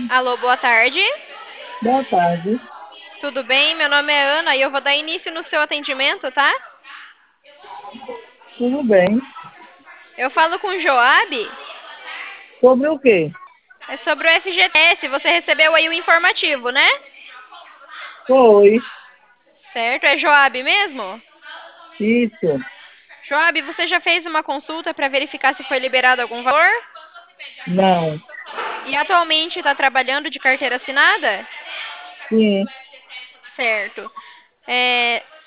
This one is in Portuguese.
Alô, boa tarde. Boa tarde. Tudo bem? Meu nome é Ana e eu vou dar início no seu atendimento, tá? Tudo bem. Eu falo com o Joab. Sobre o quê? É sobre o FGTS. Você recebeu aí o informativo, né? Foi. Certo? É Joab mesmo? Isso. Joab, você já fez uma consulta para verificar se foi liberado algum valor? Não. E atualmente está trabalhando de carteira assinada? Sim. Certo.